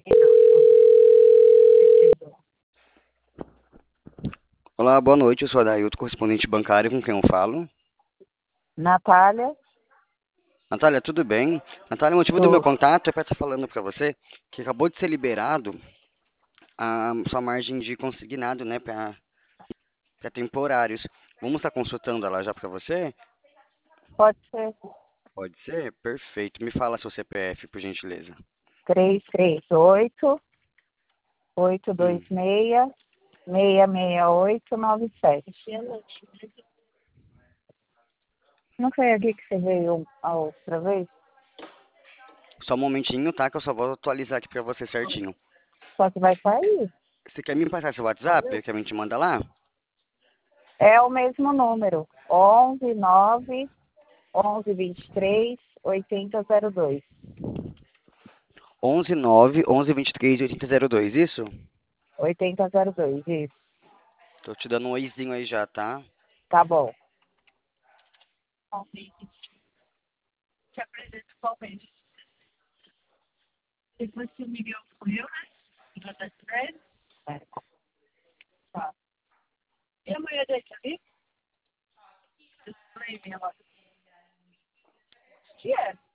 Olá, boa noite. Eu sou Adailto, correspondente bancário com quem eu falo. Natália, Natália, tudo bem? Natália, o motivo do meu tô. contato é para estar falando para você que acabou de ser liberado a sua margem de consignado, né, para temporários. Vamos estar consultando ela já para você? Pode ser Pode ser? Perfeito. Me fala seu CPF, por gentileza. 338 Hum. 826 66897. Não foi aqui que você veio a outra vez? Só um momentinho, tá? Que eu só vou atualizar aqui para você certinho. Só que vai sair. Você quer me passar seu WhatsApp? Que a gente manda lá? É o mesmo número. 11 9 11 23 8002. 11 9 11 23 8002, isso? 8002, isso. Tô te dando um oizinho aí já, tá? Tá bom. Te apresento atualmente. Depois que o Miguel morreu, né? Já tá velho. É. Tá. E a mulher dele, tá viva? Eu falei, minha mãe. Que é?